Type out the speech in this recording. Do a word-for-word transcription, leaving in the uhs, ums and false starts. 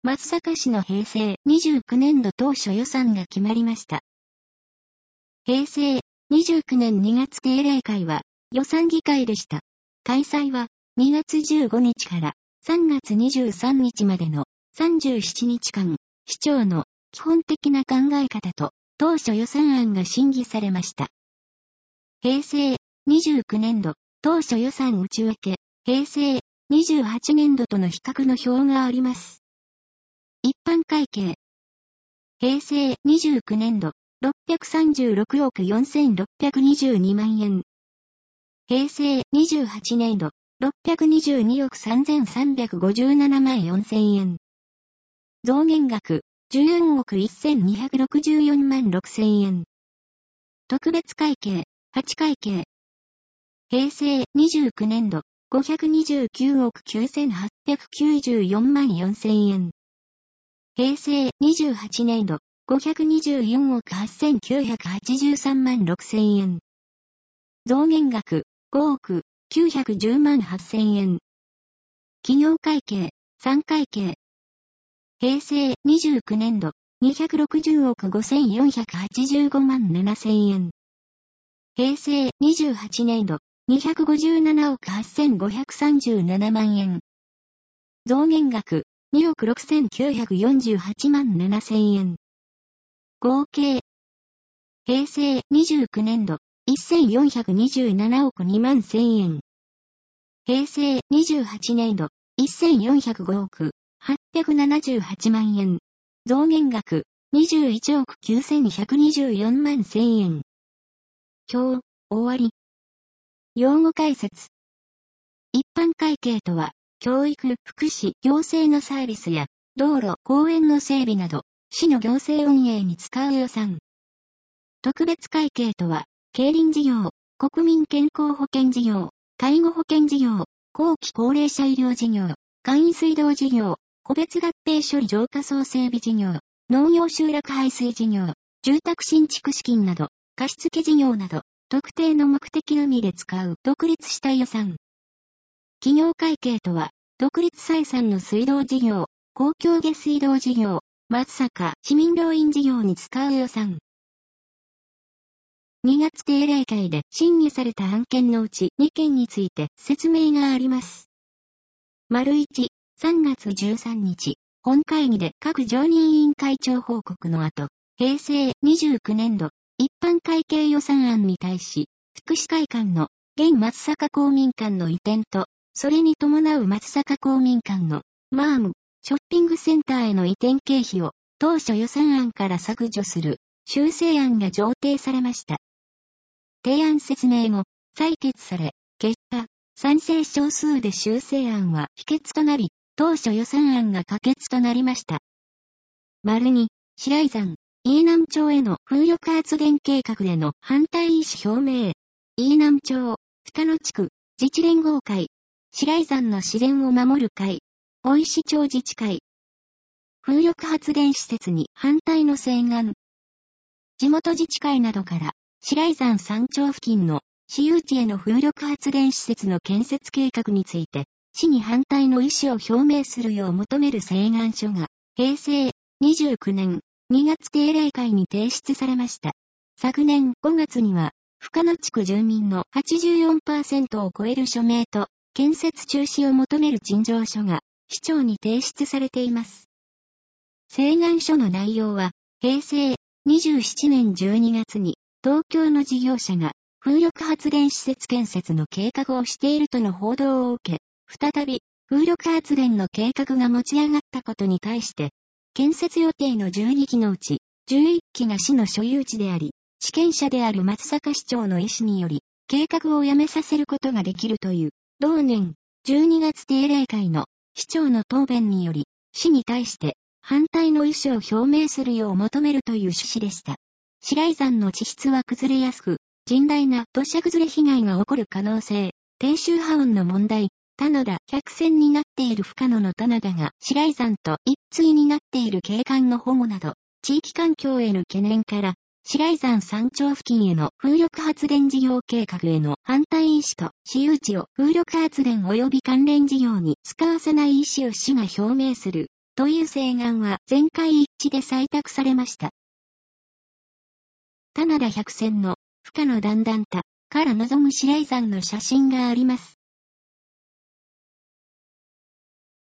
松阪市の平成にじゅうきゅうねんど当初予算が決まりました。平成にじゅうきゅうねんにがつ定例会は予算議会でした。開催はにがつじゅうごにちからさんがつにじゅうさんにちまでのさんじゅうななにちかん、市長の基本的な考え方と当初予算案が審議されました。平成にじゅうきゅうねんど当初予算内訳、平成にじゅうはちねんどとの比較の表があります。一般会計。平成にじゅうきゅうねんどろっぴゃくさんじゅうろくおくよんせんろっぴゃくにじゅうにまんえん。平成にじゅうはちねんどろっぴゃくにじゅうにおくさんぜんさんびゃくごじゅうななまんよんせんえん。増減額じゅうよんおくせんにひゃくろくじゅうよんまんろくせんえん。特別会計はち会計。平成にじゅうきゅうねんどごひゃくにじゅうきゅうおくきゅうせんはっぴゃくきゅうじゅうよんまんよんせんえん。平成にじゅうはちねんどごひゃくにじゅうよんおくはっせんきゅうひゃくはちじゅうさんまんろくせんえん。増減額ごおくきゅうひゃくじゅうまんはっせんえん。企業会計さん会計。平成にじゅうきゅうねんどにひゃくろくじゅうおくごせんよんひゃくはちじゅうごまんななせんえん。平成にじゅうはちねんどにひゃくごじゅうななおくはっせんごひゃくさんじゅうななまんえん。増減額におくろくせんきゅうひゃくよんじゅうはちまんななせんえん。合計。平成にじゅうきゅうねんどせんよんひゃくにじゅうななおくにまんせんえん。平成にじゅうはちねんどせんよんひゃくごおくはっぴゃくななじゅうはちまんえん。増減額にじゅういちおくきゅうせんひゃくにじゅうよんまんせんえん。表、終わり。用語解説。一般会計とは、教育、福祉、行政のサービスや、道路、公園の整備など、市の行政運営に使う予算。特別会計とは、競輪事業、国民健康保険事業、介護保険事業、後期高齢者医療事業、簡易水道事業、個別合併処理浄化槽整備事業、農業集落排水事業、住宅新築資金など、貸付事業など、特定の目的のみで使う独立した予算。企業会計とは、独立採算の水道事業、公共下水道事業、松阪市民病院事業に使う予算。にがつ定例会で審議された案件のうちにけんについて説明があります。丸いち、さんがつじゅうさんにち、本会議で各常任委員会長報告の後、平成にじゅうきゅうねんど一般会計予算案に対し、福祉会館の現松阪公民館の移転と、それに伴う松阪公民館のマーム、ショッピングセンターへの移転経費を当初予算案から削除する修正案が上呈されました。提案説明後、採決され、結果、賛成少数で修正案は否決となり、当初予算案が可決となりました。丸に、白井山、飯南町への風力発電計画での反対意思表明。飯南町、深野地区、自治連合会、白井山の自然を守る会、大石町自治会。風力発電施設に反対の請願。地元自治会などから、白井山山頂付近の私有地への風力発電施設の建設計画について、市に反対の意思を表明するよう求める請願書が、平成にじゅうきゅうねんにがつ定例会に提出されました。昨年ごがつには、深野地区住民の はちじゅうよんパーセント を超える署名と、建設中止を求める陳情書が、市長に提出されています。請願書の内容は、平成にじゅうななねんじゅうにがつに、東京の事業者が風力発電施設建設の計画をしているとの報道を受け、再び風力発電の計画が持ち上がったことに対して、建設予定のじゅうにきのうちじゅういっきが市の所有地であり、地権者である松阪市長の意思により、計画をやめさせることができるという、同年じゅうにがつ定例会の市長の答弁により、市に対して反対の意思を表明するよう求めるという趣旨でした。白井山の地質は崩れやすく、甚大な土砂崩れ被害が起こる可能性、低周波音の問題、棚田百選になっている深野の棚田が白井山と一対になっている景観の保護など、地域環境への懸念から、白井山山頂付近への風力発電事業計画への反対意思と私有地を風力発電及び関連事業に使わせない意思を市が表明するという請願は全会一致で採択されました。棚田百選の深野段々多から望む白井山の写真があります。